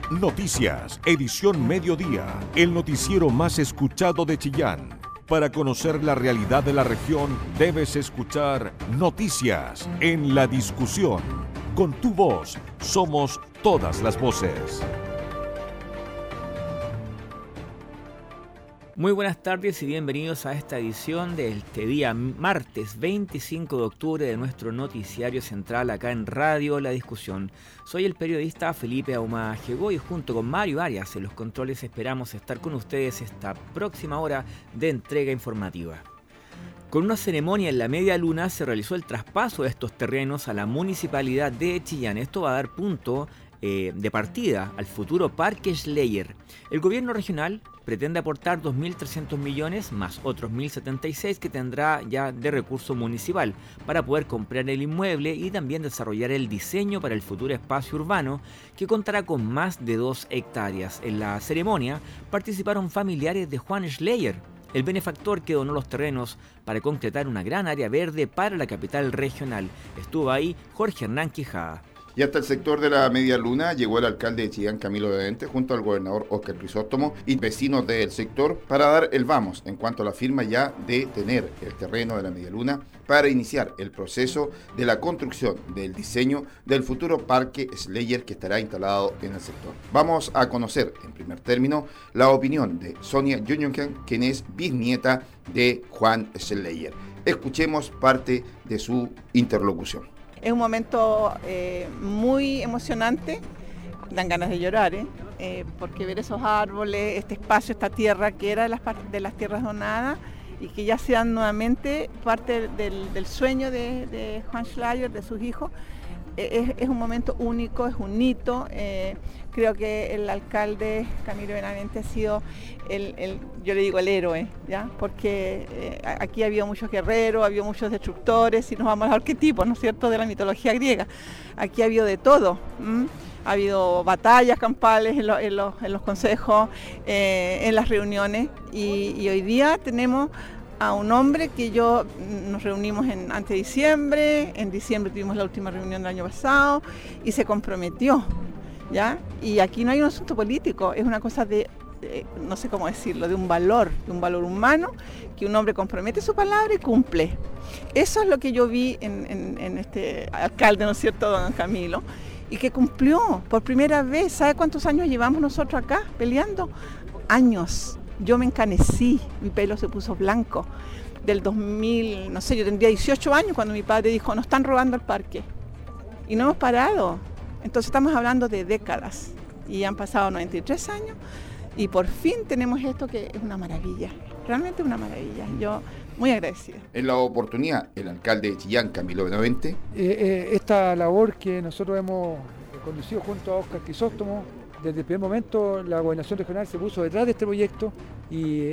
Noticias, edición mediodía, el noticiero más escuchado de Chillán. Para conocer la realidad de la región, debes escuchar Noticias en la discusión. Con tu voz, somos todas las voces. Muy buenas tardes y bienvenidos a esta edición de este día martes 25 de octubre de nuestro noticiario central acá en Radio La Discusión. Soy el periodista Felipe Ahumada Jegó y junto con Mario Arias en los controles esperamos estar con ustedes esta próxima hora de entrega informativa. Con una ceremonia en la media luna se realizó el traspaso de estos terrenos a la municipalidad de Chillán. Esto va a dar punto de partida al futuro Parque Schleyer. El gobierno regional pretende aportar 2.300 millones más otros 1.076 que tendrá ya de recurso municipal para poder comprar el inmueble y también desarrollar el diseño para el futuro espacio urbano que contará con más de 2 hectáreas. En la ceremonia participaron familiares de Juan Schleyer, el benefactor que donó los terrenos para concretar una gran área verde para la capital regional. Estuvo ahí Jorge Hernán Quijada. Y hasta el sector de la Media Luna llegó el alcalde de Chillán, Camilo Benavente, junto al gobernador Óscar Crisóstomo y vecinos del sector para dar el vamos en cuanto a la firma ya de tener el terreno de la Media Luna para iniciar el proceso de la construcción del diseño del futuro Parque Schleyer que estará instalado en el sector. Vamos a conocer en primer término la opinión de Sonia Jungengen, quien es bisnieta de Juan Schleyer. Escuchemos parte de su interlocución. Es un momento muy emocionante, dan ganas de llorar, porque ver esos árboles, este espacio, esta tierra que era de las tierras donadas y que ya sean nuevamente parte del sueño de Juan Schleyer, de sus hijos, es un momento único, es un hito. Creo que el alcalde Camilo Benavente ha sido yo le digo el héroe, ¿ya? Porque aquí ha habido muchos guerreros, ha habido muchos destructores, y nos vamos al arquetipo, ¿no es cierto?, de la mitología griega. Aquí ha habido de todo. Ha habido batallas campales en los consejos, en las reuniones, y hoy día tenemos a un hombre que nos reunimos antes de diciembre, en diciembre tuvimos la última reunión del año pasado y se comprometió, ¿ya? Y aquí no hay un asunto político, es una cosa no sé cómo decirlo, de un valor humano, que un hombre compromete su palabra y cumple. Eso es lo que yo vi en este alcalde, ¿no es cierto?, don Camilo, y que cumplió por primera vez. ¿Sabe cuántos años llevamos nosotros acá peleando? Años. Yo me encanecí, mi pelo se puso blanco. Del 2000, no sé, yo tendría 18 años cuando mi padre dijo, nos están robando el parque. Y no hemos parado. Entonces estamos hablando de décadas. Y han pasado 93 años y por fin tenemos esto que es una maravilla. Realmente una maravilla. Yo muy agradecida. En la oportunidad, el alcalde de Chillán, Camilo Benavente. Esta labor que nosotros hemos conducido junto a Óscar Crisóstomo, desde el primer momento la gobernación regional se puso detrás de este proyecto y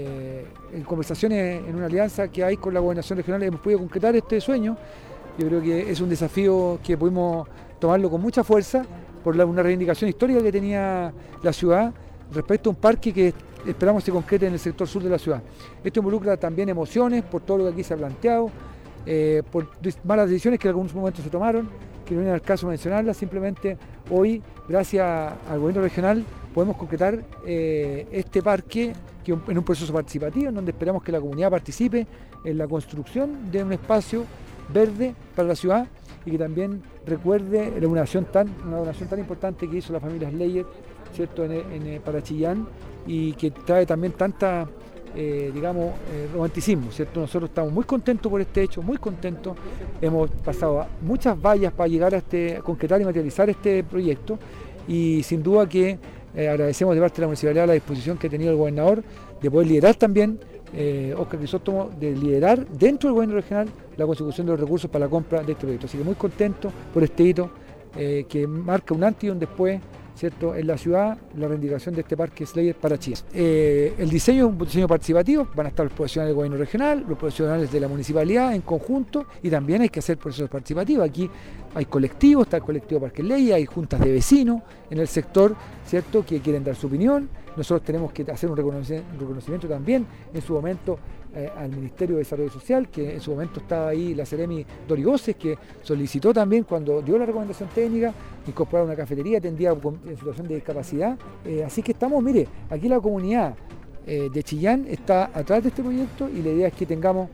en conversaciones, en una alianza que hay con la gobernación regional, hemos podido concretar este sueño. Yo creo que es un desafío que pudimos tomarlo con mucha fuerza por una reivindicación histórica que tenía la ciudad respecto a un parque que esperamos se concrete en el sector sur de la ciudad. Esto involucra también emociones por todo lo que aquí se ha planteado, por malas decisiones que en algunos momentos se tomaron, que no viene al caso mencionarlas. Simplemente hoy, gracias al gobierno regional, podemos concretar este parque que en un proceso participativo, en donde esperamos que la comunidad participe en la construcción de un espacio verde para la ciudad y que también recuerde una donación tan importante que hizo la familia Schleyer, ¿cierto?, para Chillán, y que trae también tanta romanticismo, ¿cierto? Nosotros estamos muy contentos por este hecho, muy contentos. Hemos pasado muchas vallas para llegar a concretar y materializar este proyecto, y sin duda que agradecemos de parte de la municipalidad la disposición que ha tenido el gobernador de poder liderar también, Óscar Crisóstomo, de liderar dentro del gobierno regional la consecución de los recursos para la compra de este proyecto. Así que muy contentos por este hito que marca un antes y un después, ¿cierto?, en la ciudad, la reivindicación de este parque Schleyer para Chillán. El diseño es un diseño participativo, van a estar los profesionales del gobierno regional, los profesionales de la municipalidad en conjunto, y también hay que hacer procesos participativos. Aquí hay colectivos, está el colectivo Parque Schleyer, hay juntas de vecinos en el sector, ¿cierto?, que quieren dar su opinión, nosotros tenemos que hacer un reconocimiento también en su momento al Ministerio de Desarrollo Social, que en su momento estaba ahí la Seremi Dorigoces, que solicitó también cuando dio la recomendación técnica incorporar una cafetería atendida en situación de discapacidad. Así que estamos, mire, aquí la comunidad de Chillán está atrás de este proyecto y la idea es que tengamos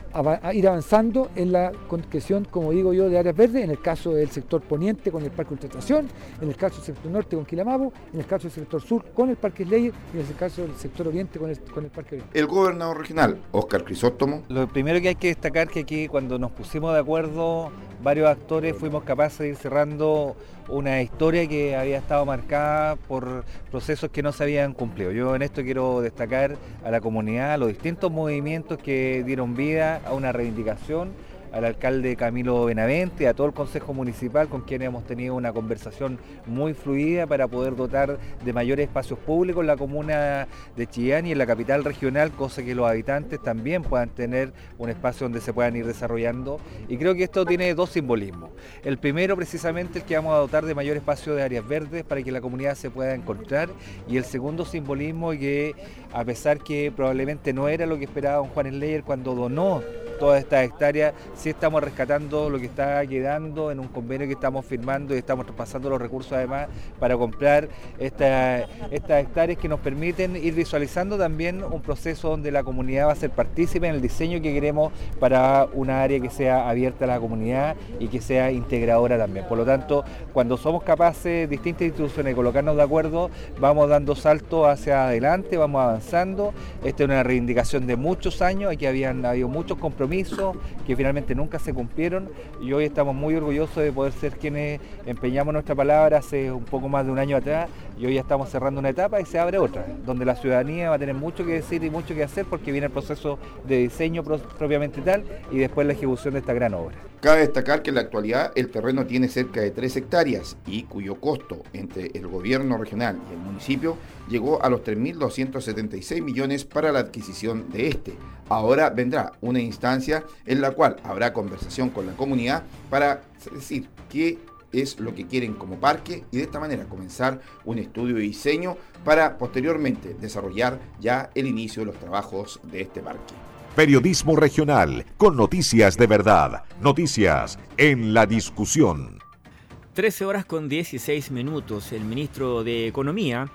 a ir avanzando en la concreción, como digo yo, de áreas verdes, en el caso del sector poniente con el Parque Ultraestación, en el caso del sector norte con Quilamapo, en el caso del sector sur con el Parque Schleyer y en el caso del sector oriente con el Parque Oriente. El gobernador regional, Óscar Crisóstomo. Lo primero que hay que destacar que aquí cuando nos pusimos de acuerdo varios actores fuimos capaces de ir cerrando una historia que había estado marcada por procesos que no se habían cumplido. Yo en esto quiero destacar a la comunidad, a los distintos movimientos que dieron vida a una reivindicación, al alcalde Camilo Benavente, a todo el Consejo Municipal con quien hemos tenido una conversación muy fluida para poder dotar de mayores espacios públicos en la comuna de Chillán y en la capital regional, cosa que los habitantes también puedan tener un espacio donde se puedan ir desarrollando. Y creo que esto tiene dos simbolismos. El primero precisamente el que vamos a dotar de mayor espacio de áreas verdes para que la comunidad se pueda encontrar, y el segundo simbolismo que a pesar que probablemente no era lo que esperaba don Juan Schleyer cuando donó todas estas hectáreas, sí estamos rescatando lo que está quedando en un convenio que estamos firmando y estamos pasando los recursos además para comprar estas hectáreas que nos permiten ir visualizando también un proceso donde la comunidad va a ser partícipe en el diseño que queremos para una área que sea abierta a la comunidad y que sea integradora también. Por lo tanto, cuando somos capaces, distintas instituciones, de colocarnos de acuerdo, vamos dando saltos hacia adelante, vamos avanzando. Esta es una reivindicación de muchos años, aquí habían habido muchos compromisos que finalmente nunca se cumplieron y hoy estamos muy orgullosos de poder ser quienes empeñamos nuestra palabra hace un poco más de un año atrás, y hoy ya estamos cerrando una etapa y se abre otra, donde la ciudadanía va a tener mucho que decir y mucho que hacer porque viene el proceso de diseño propiamente tal y después la ejecución de esta gran obra. Cabe destacar que en la actualidad el terreno tiene cerca de 3 hectáreas y cuyo costo entre el gobierno regional y el municipio llegó a los 3.276 millones para la adquisición de este. Ahora vendrá una instancia en la cual habrá conversación con la comunidad para decir qué es lo que quieren como parque y de esta manera comenzar un estudio de diseño para posteriormente desarrollar ya el inicio de los trabajos de este parque. Periodismo regional con noticias de verdad, noticias en la discusión. 13 horas con 16 minutos. El ministro de Economía,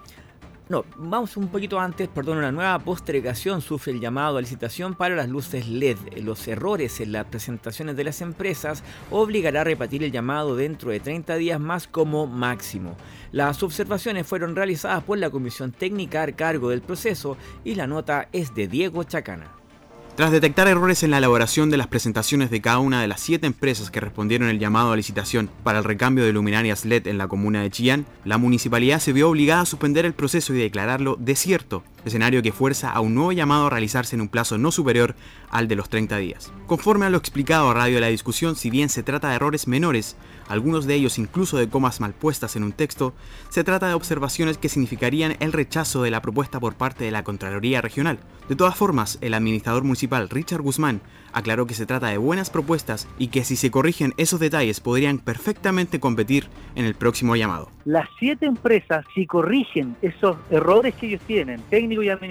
vamos un poquito antes, una nueva postergación sufre el llamado a licitación para las luces LED. Los errores en las presentaciones de las empresas obligará a repetir el llamado dentro de 30 días más como máximo. Las observaciones fueron realizadas por la Comisión Técnica a cargo del proceso y la nota es de Diego Chacana. Tras detectar errores en la elaboración de las presentaciones de cada una de las 7 empresas que respondieron el llamado a licitación para el recambio de luminarias LED en la comuna de Chillán, la municipalidad se vio obligada a suspender el proceso y declararlo desierto, escenario que fuerza a un nuevo llamado a realizarse en un plazo no superior al de los 30 días. Conforme a lo explicado a Radio La Discusión, si bien se trata de errores menores, algunos de ellos incluso de comas mal puestas en un texto, se trata de observaciones que significarían el rechazo de la propuesta por parte de la Contraloría Regional. De todas formas, el administrador municipal Richard Guzmán aclaró que se trata de buenas propuestas y que si se corrigen esos detalles podrían perfectamente competir en el próximo llamado. Las 7 empresas, si corrigen esos errores que ellos tienen, técnicos y administrativos,